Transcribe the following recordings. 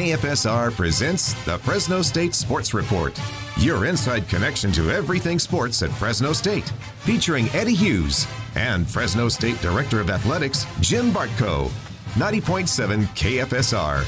KFSR presents the Fresno State Sports Report, your inside connection to everything sports at Fresno State, featuring Eddie Hughes and Fresno State Director of Athletics, Jim Bartko. 90.7 KFSR.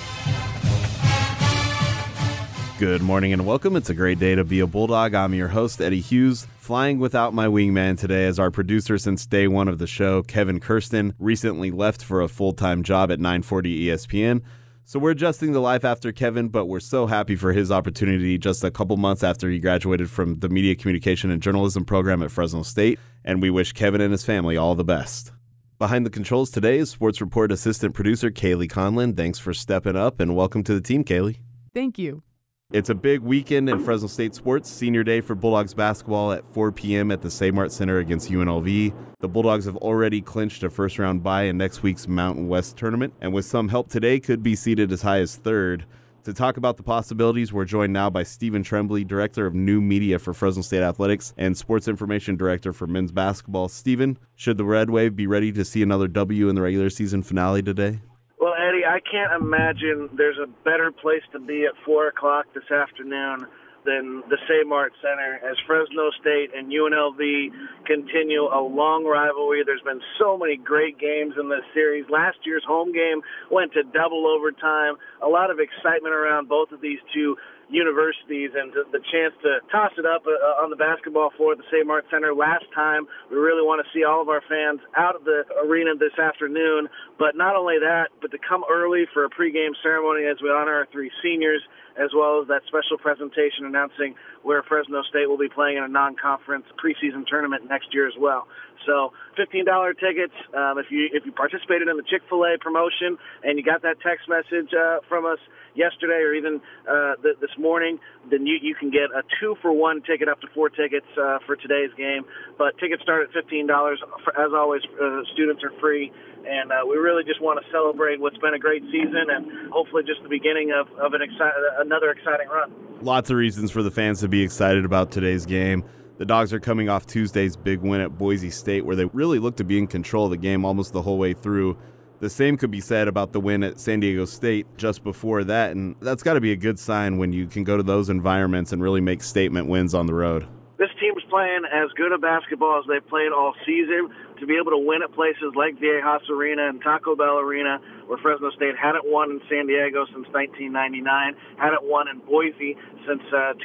Good morning and welcome. It's a great day to be a Bulldog. I'm your host, Eddie Hughes, flying without my wingman today as our producer since day one of the show, Kevin Kirsten, recently left for a full-time job at 940 ESPN. So we're adjusting the life after Kevin, but we're so happy for his opportunity just a couple months after he graduated from the Media Communication and Journalism program at Fresno State, and we wish Kevin and his family all the best. Behind the controls today is Sports Report assistant producer Kaylee Conlin. Thanks for stepping up, and welcome to the team, Kaylee. Thank you. It's a big weekend in Fresno State sports. Senior day for Bulldogs basketball at 4 p.m. at the Save-Mart Center against UNLV. The Bulldogs have already clinched a first-round bye in next week's Mountain West tournament, and with some help today, could be seeded as high as third. To talk about the possibilities, we're joined now by Stephen Trembley, Director of New Media for Fresno State Athletics and Sports Information Director for men's basketball. Stephen, should the Red Wave be ready to see another W in the regular season finale today? Well, Eddie, I can't imagine there's a better place to be at 4 o'clock this afternoon than the Save-Mart Center as Fresno State and UNLV continue a long rivalry. There's been so many great games in this series. Last year's home game went to double overtime. A lot of excitement around both of these two universities, and the chance to toss it up on the basketball floor at the Save-Mart Center last time. We really want to see all of our fans out of the arena this afternoon, but not only that, but to come early for a pregame ceremony as we honor our three seniors, as well as that special presentation announcing where Fresno State will be playing in a non-conference preseason tournament next year as well. So $15 tickets. If you participated in the Chick-fil-A promotion and you got that text message from us yesterday or even this morning, then you can get a 2-for-1 ticket, up to 4 tickets for today's game. But tickets start at $15. As always, students are free. And we really just want to celebrate what's been a great season and hopefully just the beginning of another exciting run. Lots of reasons for the fans to be excited about today's game. The Dogs are coming off Tuesday's big win at Boise State, where they really looked to be in control of the game almost the whole way through. The same could be said about the win at San Diego State just before that, and that's got to be a good sign when you can go to those environments and really make statement wins on the road. This team's playing as good a basketball as they've played all season. To be able to win at places like Viejas Arena and Taco Bell Arena, where Fresno State hadn't won in San Diego since 1999, hadn't won in Boise since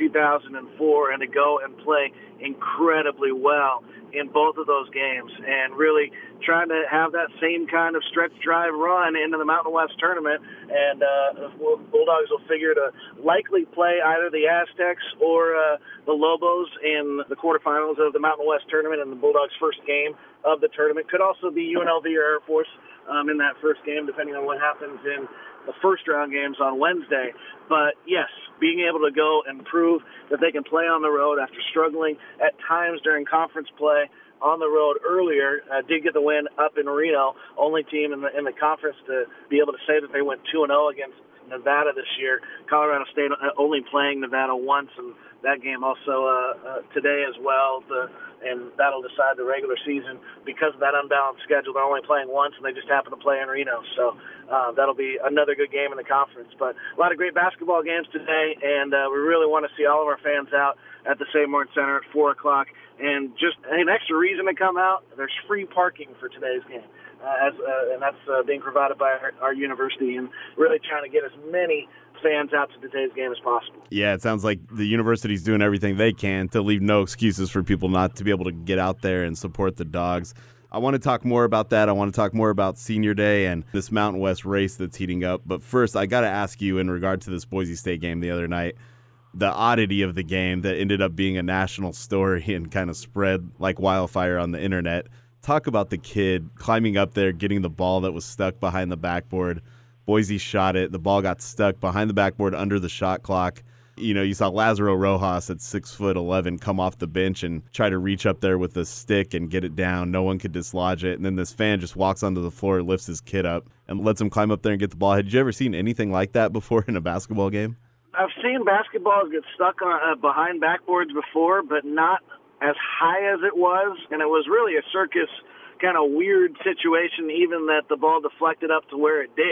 2004, and to go and play incredibly well in both of those games, and really trying to have that same kind of stretch drive run into the Mountain West tournament. And Bulldogs will figure to likely play either the Aztecs or the Lobos in the quarterfinals of the Mountain West tournament in the Bulldogs' first game of the tournament. Could also be UNLV or Air Force in that first game, depending on what happens in the first round games on Wednesday. But yes, being able to go and prove that they can play on the road after struggling at times during conference play on the road earlier, did get the win up in Reno, only team in the conference to be able to say that they went 2-0 against Nevada this year. Colorado State only playing Nevada once, and that game also today as well, and that'll decide the regular season. Because of that unbalanced schedule, they're only playing once, and they just happen to play in Reno. So that'll be another good game in the conference. But a lot of great basketball games today, and we really want to see all of our fans out at the Save-Mart Center at 4 o'clock. And just an extra reason to come out, there's free parking for today's game. And that's being provided by our university, and really trying to get as many fans out to today's game as possible. Yeah, it sounds like the university's doing everything they can to leave no excuses for people not to be able to get out there and support the Dogs. I want to talk more about that. I want to talk more about Senior Day and this Mountain West race that's heating up. But first, I got to ask you in regard to this Boise State game the other night, the oddity of the game that ended up being a national story and kind of spread like wildfire on the internet. Talk about the kid climbing up there, getting the ball that was stuck behind the backboard. Boise shot it. The ball got stuck behind the backboard under the shot clock. You know, you saw Lazaro Rojas at 6'11" come off the bench and try to reach up there with a stick and get it down. No one could dislodge it. And then this fan just walks onto the floor, lifts his kid up, and lets him climb up there and get the ball. Had you ever seen anything like that before in a basketball game? I've seen basketballs get stuck on, behind backboards before, but not as high as it was. And it was really a circus kind of weird situation, even that the ball deflected up to where it did.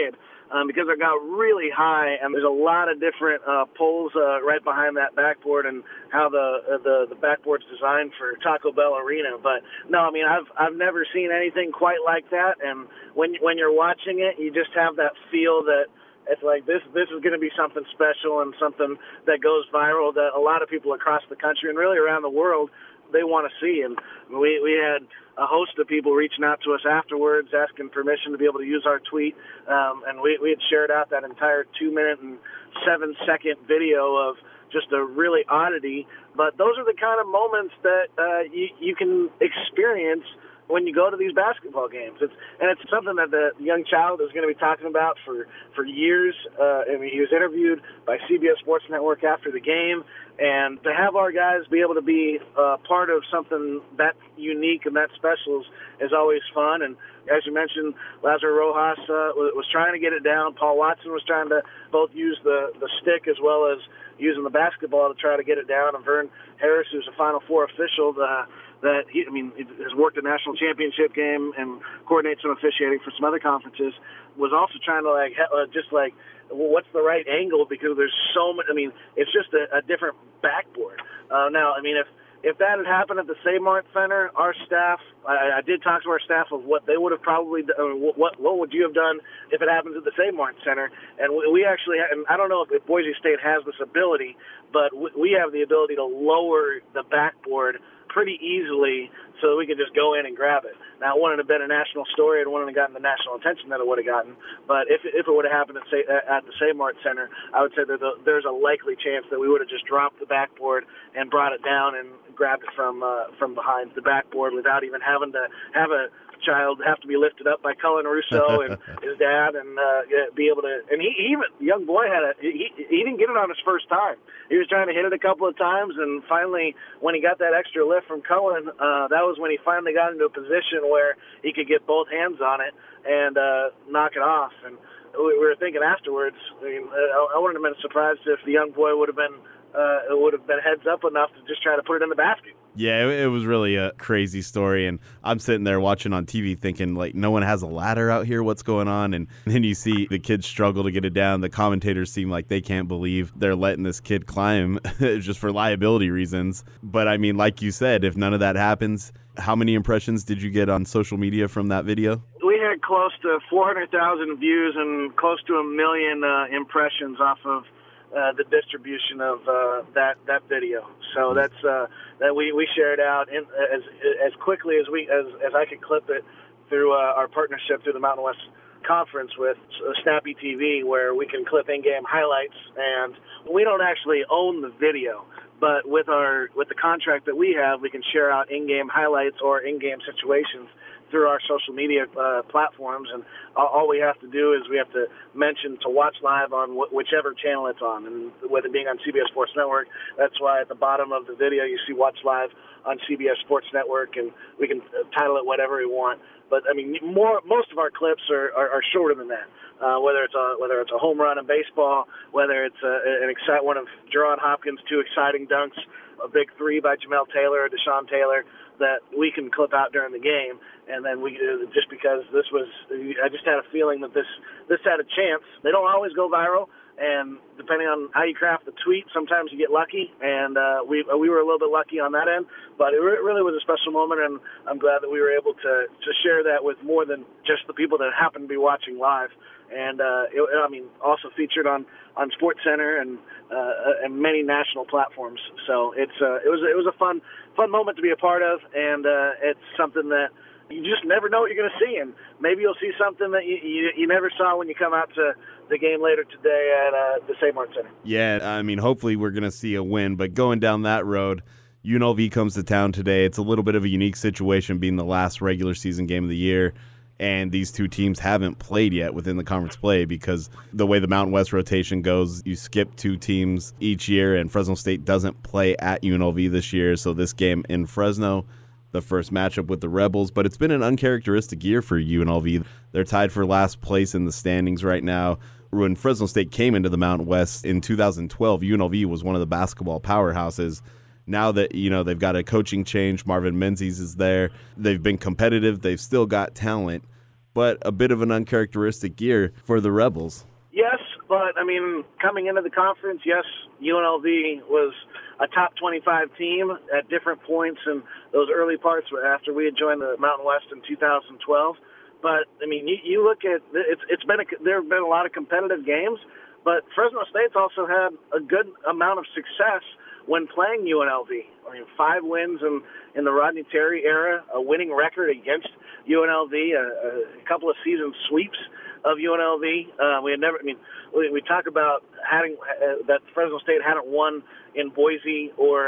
because it got really high, and there's a lot of different poles right behind that backboard, and how the backboard's designed for Taco Bell Arena. But no, I mean, I've never seen anything quite like that, and when you're watching it, you just have that feel that it's like this is going to be something special and something that goes viral that a lot of people across the country and really around the world, they want to see. And we had a host of people reaching out to us afterwards, asking permission to be able to use our tweet, and we had shared out that entire 2-minute and 7-second video of just a really oddity. But those are the kind of moments that you can experience when you go to these basketball games. It's something that the young child is going to be talking about for years. I mean, he was interviewed by CBS Sports Network after the game, and to have our guys be able to be part of something that unique and that special is always fun. And as you mentioned, Lazaro Rojas was trying to get it down. Paul Watson was trying to both use the stick as well as using the basketball to try to get it down. And Vern Harris, who's a Final Four official, that he has worked a national championship game and coordinates some officiating for some other conferences, was also trying to what's the right angle, because there's so much. I mean, it's just a different backboard. Now, I mean, if that had happened at the Save-Mart Center, our staff, I did talk to our staff of what they would have probably done. What would you have done if it happens at the Save-Mart Center? And we actually, and I don't know if Boise State has this ability, but we have the ability to lower the backboard pretty easily so that we could just go in and grab it. Now, it wouldn't have been a national story. It wouldn't have gotten the national attention that it would have gotten. But if it would have happened at the Save-Mart Center, I would say that there's a likely chance that we would have just dropped the backboard and brought it down and grabbed it from behind the backboard without even having to have a child have to be lifted up by Cullen Russo and his dad, and be able to. And he even, young boy, he didn't get it on his first time. He was trying to hit it a couple of times, and finally, when he got that extra lift from Cullen, that was when he finally got into a position where he could get both hands on it and knock it off. And we were thinking afterwards, I mean, I wouldn't have been surprised if the young boy would have been heads up enough to just try to put it in the basket. Yeah, it was really a crazy story, and I'm sitting there watching on TV thinking, like, no one has a ladder out here, what's going on? And then you see the kids struggle to get it down. The commentators seem like they can't believe they're letting this kid climb just for liability reasons. But, I mean, like you said, if none of that happens, how many impressions did you get on social media from that video? We had close to 400,000 views and close to 1 million impressions off of the distribution of that video. So that's that we shared out as quickly as I could clip it through our partnership through the Mountain West Conference with Snappy TV, where we can clip in-game highlights. And we don't actually own the video, but with the contract that we have, we can share out in-game highlights or in-game situations through our social media platforms, and all we have to do is we have to mention to watch live on whichever channel it's on, and with it being on CBS Sports Network, that's why at the bottom of the video you see watch live on CBS Sports Network, and we can title it whatever we want. But I mean, most of our clips are shorter than that. Whether it's a home run in baseball, whether it's one of Jerron Hopkins' 2 exciting dunks, a big 3 by Jamel Taylor or Deshaun Taylor, that we can clip out during the game. And then we just because I just had a feeling that this had a chance. They don't always go viral, and depending on how you craft the tweet, sometimes you get lucky. And we were a little bit lucky on that end, but it really was a special moment, and I'm glad that we were able to share that with more than just the people that happen to be watching live. And also featured on SportsCenter and many national platforms. So it was a fun moment to be a part of, and it's something that you just never know what you're going to see, and maybe you'll see something that you never saw when you come out to the game later today at the Save-Mart Center. Yeah, I mean, hopefully we're going to see a win, but going down that road, UNLV comes to town today. It's a little bit of a unique situation being the last regular season game of the year, and these two teams haven't played yet within the conference play because the way the Mountain West rotation goes, you skip 2 teams each year, and Fresno State doesn't play at UNLV this year, so this game in Fresno, the first matchup with the Rebels, but it's been an uncharacteristic year for UNLV. They're tied for last place in the standings right now. When Fresno State came into the Mountain West in 2012, UNLV was one of the basketball powerhouses. Now that, they've got a coaching change, Marvin Menzies is there. They've been competitive. They've still got talent. but a bit of an uncharacteristic year for the Rebels. Yes, but, coming into the conference, yes, UNLV was a top 25 team at different points in those early parts after we had joined the Mountain West in 2012. But, you look at there have been a lot of competitive games, but Fresno State's also had a good amount of success when playing UNLV. 5 wins in the Rodney Terry era, a winning record against UNLV, a couple of season sweeps of UNLV. We talk about having that Fresno State hadn't won in Boise or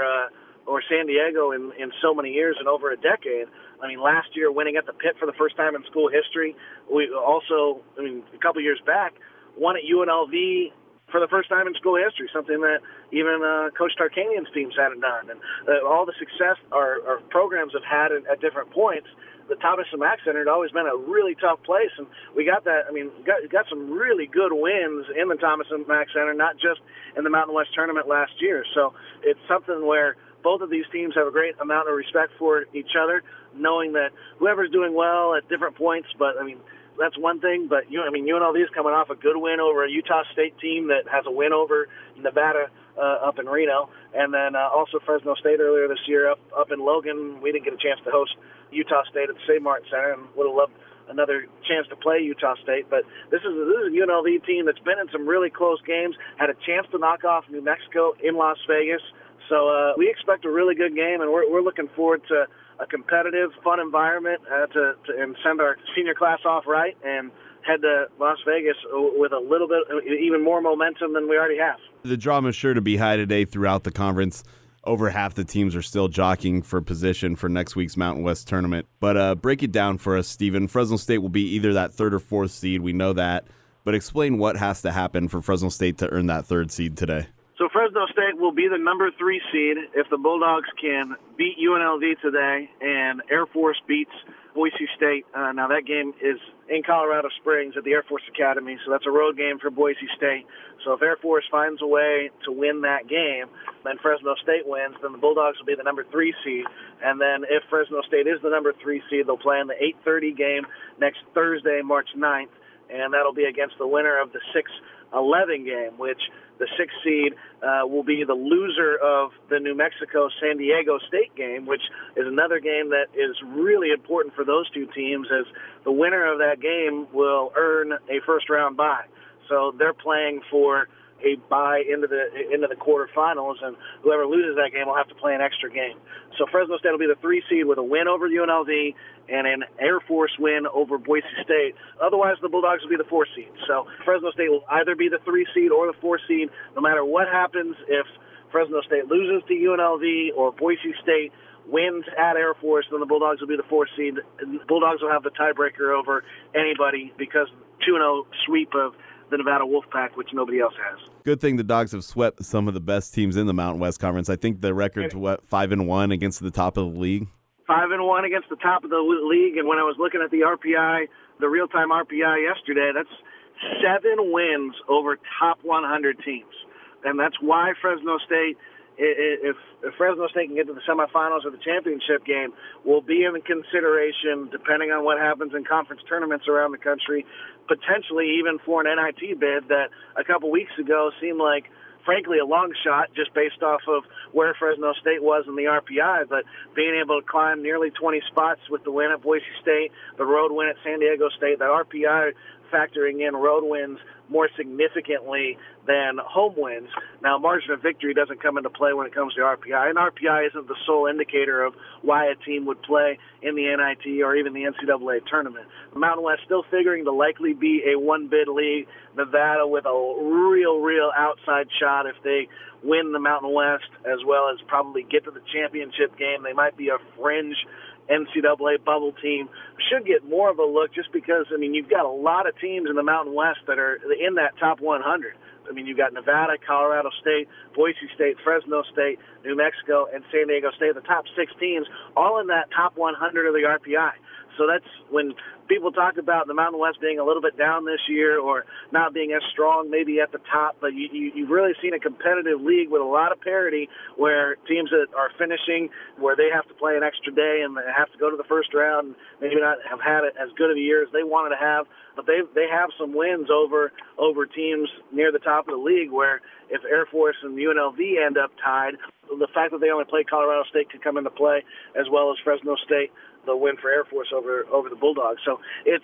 San Diego in so many years, in over a decade. Last year winning at the Pit for the first time in school history. We also, a couple years back, won at UNLV for the first time in school history, something that even Coach Tarkanian's teams hadn't done. And all the success our programs have had at different points, the Thomas and Mack Center had always been a really tough place, and we got that. Got some really good wins in the Thomas and Mack Center, not just in the Mountain West tournament last year. So it's something where both of these teams have a great amount of respect for each other, knowing that whoever's doing well at different points, but that's one thing, but UNLV is coming off a good win over a Utah State team that has a win over Nevada up in Reno, and then also Fresno State earlier this year up in Logan. We didn't get a chance to host Utah State at the St. Martin Center, and would have loved another chance to play Utah State. But this is a UNLV team that's been in some really close games, had a chance to knock off New Mexico in Las Vegas. So we expect a really good game, and we're looking forward to a competitive, fun environment and send our senior class off right and head to Las Vegas with a little bit, even more momentum than we already have. The drama is sure to be high today throughout the conference. Over half the teams are still jockeying for position for next week's Mountain West tournament. But break it down for us, Stephen. Fresno State will be either that 3rd or 4th seed. We know that. But explain what has to happen for Fresno State to earn that 3rd seed today. So Fresno State will be the number 3 seed if the Bulldogs can beat UNLV today and Air Force beats Boise State. Now that game is in Colorado Springs at the Air Force Academy, so that's a road game for Boise State. So if Air Force finds a way to win that game, then Fresno State wins, then the Bulldogs will be the number 3 seed. And then if Fresno State is the number 3 seed, they'll play in the 8:30 game next Thursday, March 9th, and that'll be against the winner of the 6-11 game, which the 6th seed will be the loser of the New Mexico-San Diego State game, which is another game that is really important for those two teams, as the winner of that game will earn a first-round bye. So they're playing for a bye into the quarterfinals, and whoever loses that game will have to play an extra game. So Fresno State will be the 3 seed with a win over UNLV and an Air Force win over Boise State. Otherwise, the Bulldogs will be the 4 seed. So Fresno State will either be the 3 seed or the 4 seed, no matter what happens. If Fresno State loses to UNLV or Boise State wins at Air Force, then the Bulldogs will be the 4 seed. The Bulldogs will have the tiebreaker over anybody because 2-0 sweep of the Nevada Wolfpack, which nobody else has. Good thing the Dogs have swept some of the best teams in the Mountain West Conference. I think the record's 5-1 against the top of the league. 5-1 against the top of the league, and when I was looking at the RPI, the real-time RPI yesterday, that's 7 wins over top 100 teams. And that's why Fresno State, if Fresno State can get to the semifinals or the championship game, will be in consideration, depending on what happens in conference tournaments around the country, potentially even for an NIT bid that a couple weeks ago seemed like, frankly, a long shot just based off of where Fresno State was in the RPI, but being able to climb nearly 20 spots with the win at Boise State, the road win at San Diego State, that RPI factoring in road wins more significantly than home wins. Now, margin of victory doesn't come into play when it comes to RPI, and RPI isn't the sole indicator of why a team would play in the NIT or even the NCAA tournament. The Mountain West still figuring to likely be a one-bid league. Nevada with a real outside shot if they win the Mountain West, as well as probably get to the championship game. They might be a fringe NCAA bubble team. Should get more of a look just because, you've got a lot of teams in the Mountain West that are in that top 100. You've got Nevada, Colorado State, Boise State, Fresno State, New Mexico, and San Diego State, the top 6 teams, all in that top 100 of the RPI. So that's when people talk about the Mountain West being a little bit down this year or not being as strong maybe at the top, but you've really seen a competitive league with a lot of parity where teams that are finishing, where they have to play an extra day and they have to go to the first round, maybe not have had it as good of a year as they wanted to have, but they have some wins over teams near the top of the league where if Air Force and UNLV end up tied, the fact that they only play Colorado State could come into play, as well as Fresno State, the win for Air Force over the Bulldogs. So there's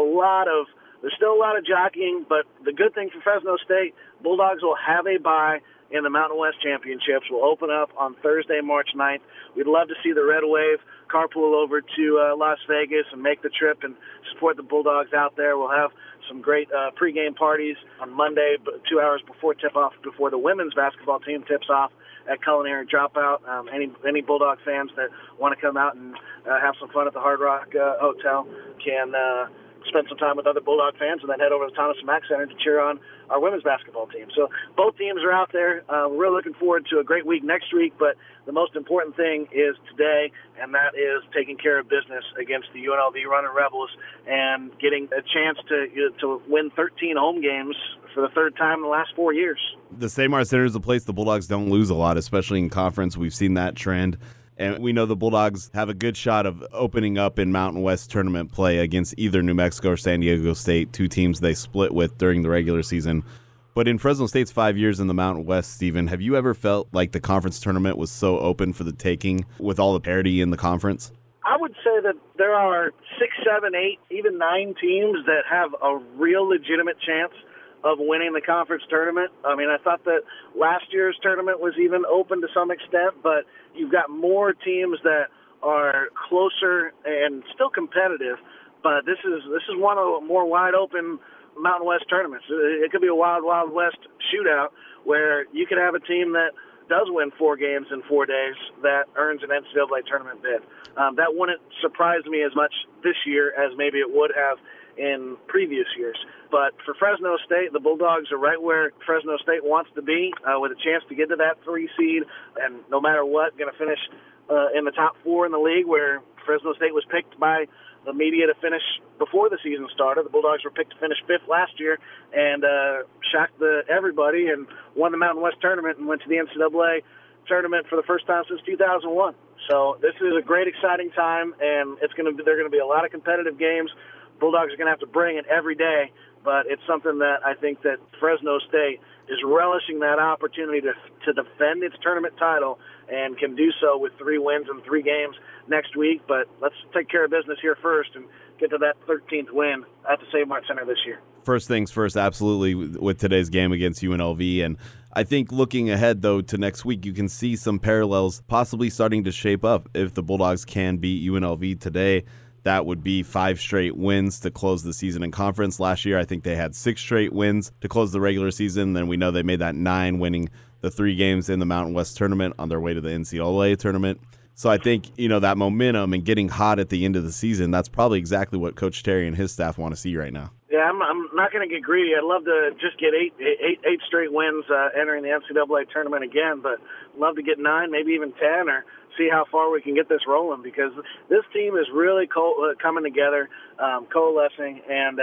still a lot of jockeying, but the good thing for Fresno State, Bulldogs will have a bye in the Mountain West Championships. Will open up on Thursday, March 9th. We'd love to see the Red Wave carpool over to Las Vegas and make the trip and support the Bulldogs out there. We'll have some great pregame parties on Monday, 2 hours before tip-off, before the women's basketball team tips off at Culinary Dropout. Any Bulldog fans that want to come out and have some fun at the Hard Rock Hotel can spend some time with other Bulldog fans and then head over to the Thomas & Mack Center to cheer on our women's basketball team. So both teams are out there. We're really looking forward to a great week next week, but the most important thing is today, and that is taking care of business against the UNLV Running Rebels and getting a chance to win 13 home games for the third time in the last 4 years. The Seymour Center is a place the Bulldogs don't lose a lot, especially in conference. We've seen that trend. And we know the Bulldogs have a good shot of opening up in Mountain West tournament play against either New Mexico or San Diego State, two teams they split with during the regular season. But in Fresno State's 5 years in the Mountain West, Stephen, have you ever felt like the conference tournament was so open for the taking with all the parity in the conference? I would say that there are 6, 7, 8, even 9 teams that have a real legitimate chance of winning the conference tournament. I mean, I thought that last year's tournament was even open to some extent, but you've got more teams that are closer and still competitive. But this is one of the more wide open Mountain West tournaments. It could be a wild, wild West shootout where you could have a team that does win 4 games in 4 days that earns an NCAA tournament bid. That wouldn't surprise me as much this year as maybe it would have in previous years. But for Fresno State, the Bulldogs are right where Fresno State wants to be, with a chance to get to that 3 seed, and no matter what, going to finish in the top 4 in the league, where Fresno State was picked by the media to finish before the season started. The Bulldogs were picked to finish 5th last year and shocked everybody and won the Mountain West tournament and went to the NCAA tournament for the first time since 2001. So this is a great, exciting time, and there are going to be a lot of competitive games. Bulldogs are going to have to bring it every day, but it's something that I think that Fresno State is relishing that opportunity to defend its tournament title and can do so with 3 wins in 3 games next week. But let's take care of business here first and get to that 13th win at the Seymour Center this year. First things first, absolutely, with today's game against UNLV. And I think looking ahead, though, to next week, you can see some parallels possibly starting to shape up. If the Bulldogs can beat UNLV today, that would be 5 straight wins to close the season in conference. Last year, I think they had 6 straight wins to close the regular season. Then we know they made that 9, winning the 3 games in the Mountain West tournament on their way to the NCAA tournament. So I think, that momentum and getting hot at the end of the season, that's probably exactly what Coach Terry and his staff want to see right now. Yeah, I'm not going to get greedy. I'd love to just get eight straight wins entering the NCAA tournament again, but I'd love to get 9, maybe even 10, or see how far we can get this rolling, because this team is really coming together, coalescing, and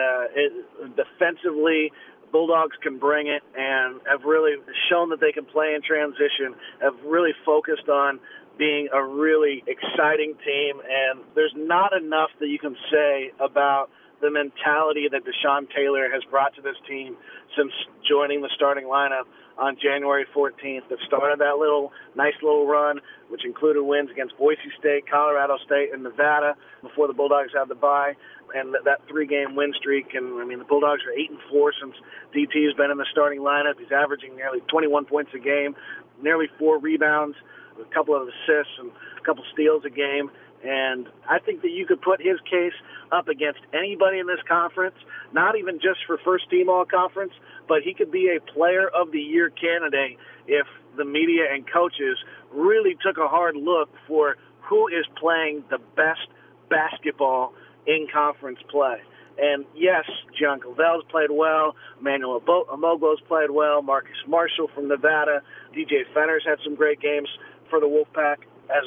defensively, Bulldogs can bring it and have really shown that they can play in transition, have really focused on being a really exciting team, and there's not enough that you can say about the mentality that Deshaun Taylor has brought to this team since joining the starting lineup on January 14th. That started that nice little run, which included wins against Boise State, Colorado State, and Nevada before the Bulldogs had the bye, and that 3-game win streak. And the Bulldogs are 8-4 since DT has been in the starting lineup. He's averaging nearly 21 points a game, nearly 4 rebounds, a couple of assists, and a couple steals a game. And I think that you could put his case up against anybody in this conference, not even just for first-team all-conference, but he could be a player of the year candidate if the media and coaches really took a hard look for who is playing the best basketball in conference play. And yes, John Clavell's played well, Emmanuel Amogbo's played well, Marcus Marshall from Nevada, DJ Fenner's had some great games for the Wolfpack, as well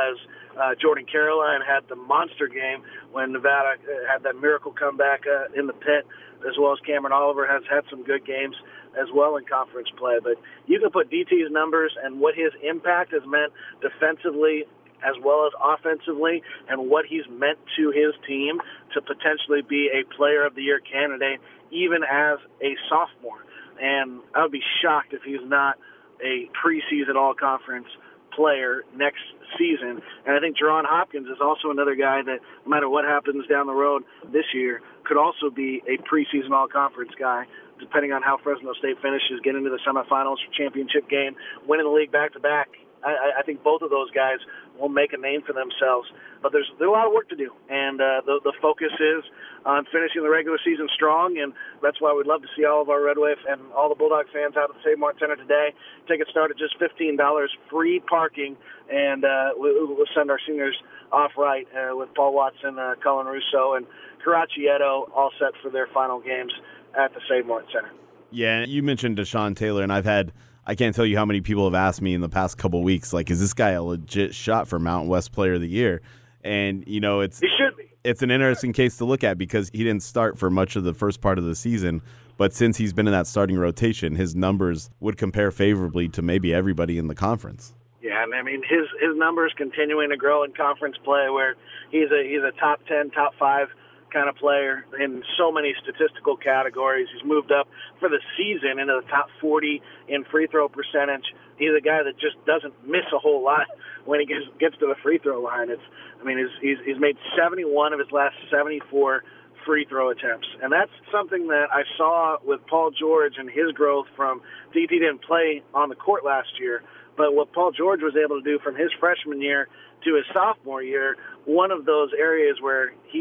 as Jordan Caroline had the monster game when Nevada had that miracle comeback in the pit, as well as Cameron Oliver has had some good games as well in conference play. But you can put DT's numbers and what his impact has meant defensively as well as offensively, and what he's meant to his team to potentially be a Player of the Year candidate, even as a sophomore. And I would be shocked if he's not a preseason all-conference player next season. And I think Jerron Hopkins is also another guy that, no matter what happens down the road this year, could also be a preseason all-conference guy, depending on how Fresno State finishes, get into the semifinals or championship game, winning the league back-to-back. I think both of those guys will make a name for themselves. But there's a lot of work to do, and the focus is on finishing the regular season strong, and that's why we'd love to see all of our Red Wave and all the Bulldog fans out at the Save Mart Center today. Tickets start at just $15, free parking, and we'll send our seniors off right with Paul Watson, Colin Russo, and Karachi Edo all set for their final games at the Save Mart Center. Yeah, you mentioned Deshaun Taylor, and I can't tell you how many people have asked me in the past couple of weeks, like, is this guy a legit shot for Mountain West Player of the Year? And, you know, he should be. It's an interesting case to look at because he didn't start for much of the first part of the season, but since he's been in that starting rotation, his numbers would compare favorably to maybe everybody in the conference. Yeah, and I mean, his numbers continuing to grow in conference play, where he's a top 10, top 5 kind of player in so many statistical categories. He's moved up for the season into the top 40 in free throw percentage. He's a guy that just doesn't miss a whole lot when he gets to the free throw line. He's made 71 of his last 74 free throw attempts, and that's something that I saw with Paul George and his growth from DT didn't play on the court last year, but what Paul George was able to do from his freshman year to his sophomore year, one of those areas where he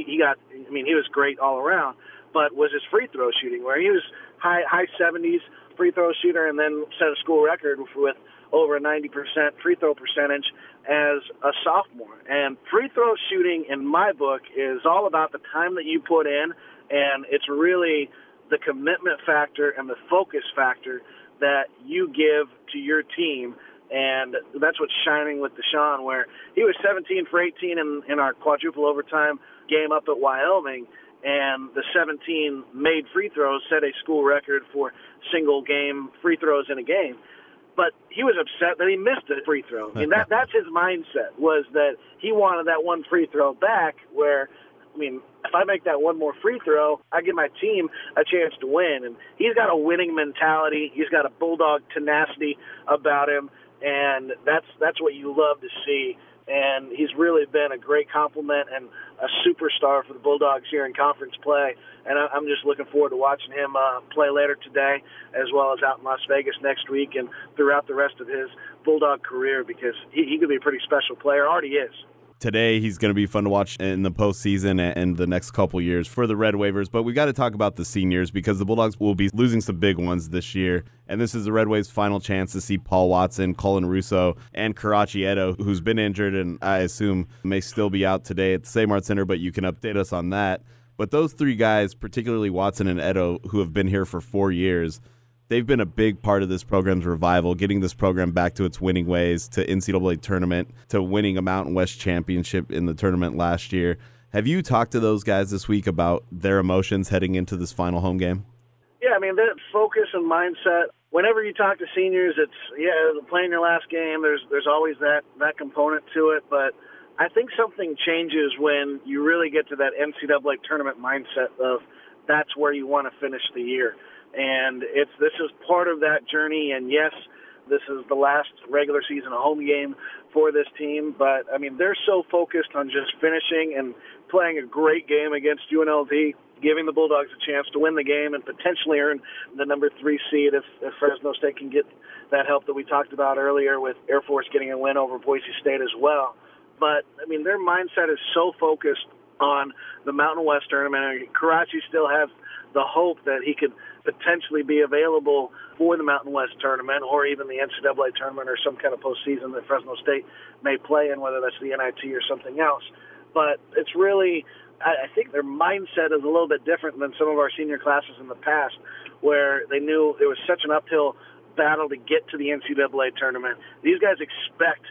was great all around, but was his free throw shooting, where he was high 70s free throw shooter and then set a school record with over a 90% free throw percentage as a sophomore. And free throw shooting, in my book, is all about the time that you put in, and it's really the commitment factor and the focus factor that you give to your team. And that's what's shining with Deshaun, where he was 17 for 18 in our quadruple overtime game up at Wyoming, and the 17 made free throws set a school record for single game free throws in a game. But he was upset that he missed a free throw. I mean, that's his mindset, was that he wanted that one free throw back, where, I mean, if I make that one more free throw, I give my team a chance to win. And he's got a winning mentality. He's got a Bulldog tenacity about him, and that's what you love to see. And he's really been a great compliment and a superstar for the Bulldogs here in conference play. And I'm just looking forward to watching him play later today, as well as out in Las Vegas next week and throughout the rest of his Bulldog career, because he could be a pretty special player. Already is. Today, he's going to be fun to watch in the postseason and the next couple years for the Red Wavers. But we got to talk about the seniors, because the Bulldogs will be losing some big ones this year. And this is the Red Waves' final chance to see Paul Watson, Colin Russo, and Karachi Edo, who's been injured and I assume may still be out today at the Save Mart Center, but you can update us on that. But those three guys, particularly Watson and Edo, who have been here for 4 years, they've been a big part of this program's revival, getting this program back to its winning ways, to NCAA tournament, to winning a Mountain West championship in the tournament last year. Have you talked to those guys this week about their emotions heading into this final home game? Yeah, I mean, that focus and mindset, whenever you talk to seniors, it's, playing your last game, there's always that component to it, but I think something changes when you really get to that NCAA tournament mindset of that's where you want to finish the year. And this is part of that journey, and yes, this is the last regular season home game for this team, but, I mean, they're so focused on just finishing and playing a great game against UNLV, giving the Bulldogs a chance to win the game and potentially earn the number 3 seed if Fresno State can get that help that we talked about earlier with Air Force getting a win over Boise State as well. But, I mean, their mindset is so focused on the Mountain West tournament. I mean, Karachi still has the hope that he could potentially be available for the Mountain West tournament or even the NCAA tournament or some kind of postseason that Fresno State may play in, whether that's the NIT or something else. But it's really, I think their mindset is a little bit different than some of our senior classes in the past, where they knew it was such an uphill battle to get to the NCAA tournament. These guys expect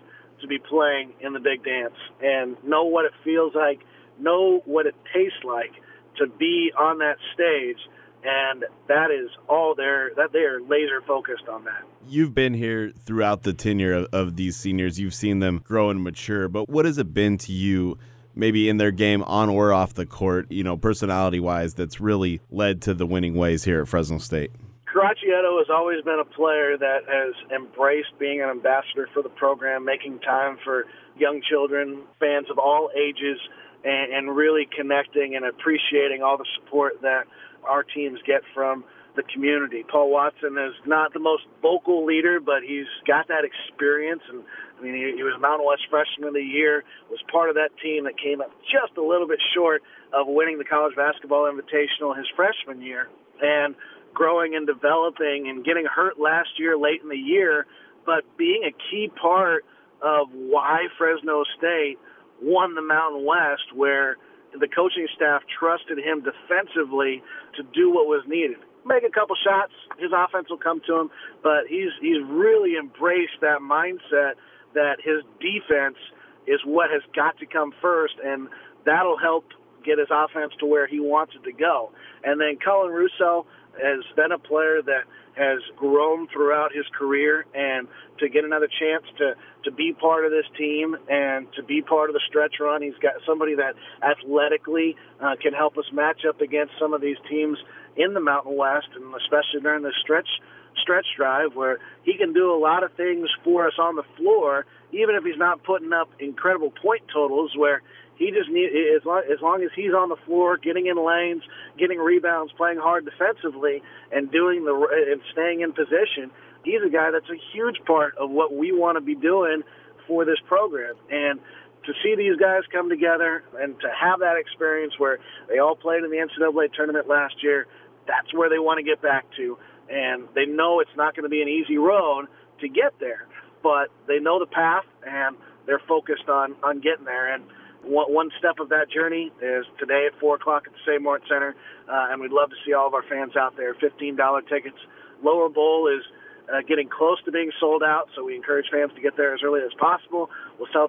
to be playing in the big dance and know what it feels like, know what it tastes like to be on that stage. And that is all that they are laser focused on that. You've been here throughout the tenure of these seniors. You've seen them grow and mature. But what has it been to you, maybe in their game on or off the court, personality-wise, that's really led to the winning ways here at Fresno State? Caraccietto has always been a player that has embraced being an ambassador for the program, making time for young children, fans of all ages, and really connecting and appreciating all the support that our teams get from the community. Paul Watson is not the most vocal leader, but he's got that experience. And he was Mountain West Freshman of the Year, was part of that team that came up just a little bit short of winning the College Basketball Invitational his freshman year. And growing and developing and getting hurt last year late in the year, but being a key part of why Fresno State won the Mountain West, where the coaching staff trusted him defensively to do what was needed. Make a couple shots, his offense will come to him, but he's really embraced that mindset that his defense is what has got to come first, and that'll help get his offense to where he wants it to go. And then Colin Russo has been a player that has grown throughout his career, and to get another chance to be part of this team and to be part of the stretch run, he's got somebody that athletically can help us match up against some of these teams in the Mountain West, and especially during this stretch drive where he can do a lot of things for us on the floor, even if he's not putting up incredible point totals, where he just needs, as long as he's on the floor, getting in lanes, getting rebounds, playing hard defensively, and and staying in position, he's a guy that's a huge part of what we want to be doing for this program. And to see these guys come together and to have that experience where they all played in the NCAA tournament last year, that's where they want to get back to. And they know it's not going to be an easy road to get there, but they know the path, and they're focused on getting there. And one step of that journey is today at 4 o'clock at the St. Martin Center, and we'd love to see all of our fans out there. $15 tickets. Lower Bowl is getting close to being sold out, so we encourage fans to get there as early as possible. We'll sell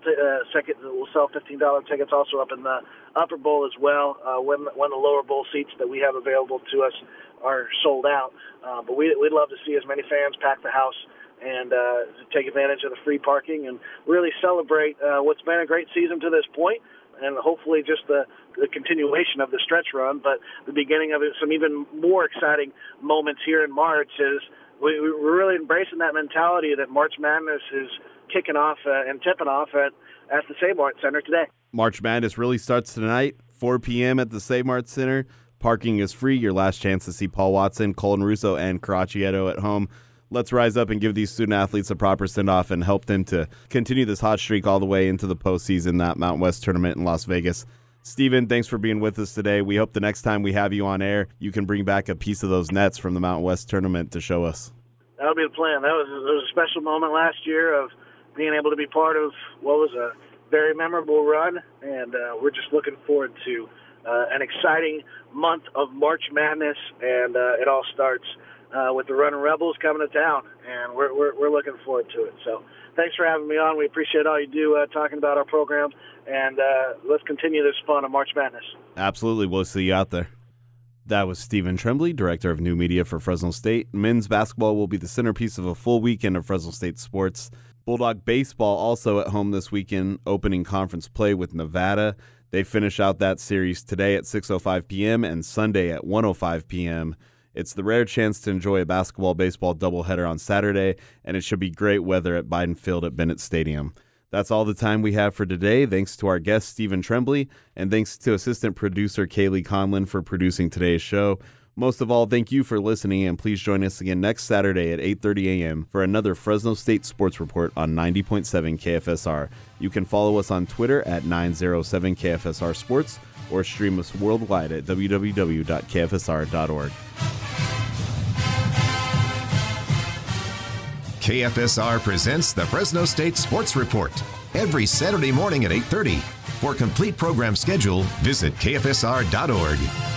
$15 tickets also up in the Upper Bowl as well when the Lower Bowl seats that we have available to us are sold out. But we'd love to see as many fans pack the house and take advantage of the free parking and really celebrate what's been a great season to this point, and hopefully just the continuation of the stretch run, but the beginning of some even more exciting moments here in March is we're really embracing that mentality that March Madness is kicking off and tipping off at the St. Martin Center today. March Madness really starts tonight, 4 p.m. at the St. Martin Center. Parking is free. Your last chance to see Paul Watson, Colin Russo, and Caraccietto at home. Let's rise up and give these student-athletes a proper send-off and help them to continue this hot streak all the way into the postseason, that Mountain West tournament in Las Vegas. Steven, thanks for being with us today. We hope the next time we have you on air, you can bring back a piece of those nets from the Mountain West tournament to show us. That'll be the plan. It was a special moment last year of being able to be part of what was a very memorable run, and we're just looking forward to an exciting month of March Madness, and it all starts with the Running Rebels coming to town, and we're looking forward to it. So thanks for having me on. We appreciate all you do talking about our program, and let's continue this fun of March Madness. Absolutely. We'll see you out there. That was Stephen Tremblay, Director of New Media for Fresno State. Men's basketball will be the centerpiece of a full weekend of Fresno State sports. Bulldog baseball also at home this weekend, opening conference play with Nevada. They finish out that series today at 6:05 p.m. and Sunday at 1:05 p.m. It's the rare chance to enjoy a basketball-baseball doubleheader on Saturday, and it should be great weather at Biden Field at Bennett Stadium. That's all the time we have for today. Thanks to our guest, Stephen Tremblay, and thanks to assistant producer Kaylee Conlon for producing today's show. Most of all, thank you for listening, and please join us again next Saturday at 8:30 a.m. for another Fresno State Sports Report on 90.7 KFSR. You can follow us on Twitter at 907 KFSR Sports or stream us worldwide at www.kfsr.org. KFSR presents the Fresno State Sports Report every Saturday morning at 8:30. For complete program schedule, visit kfsr.org.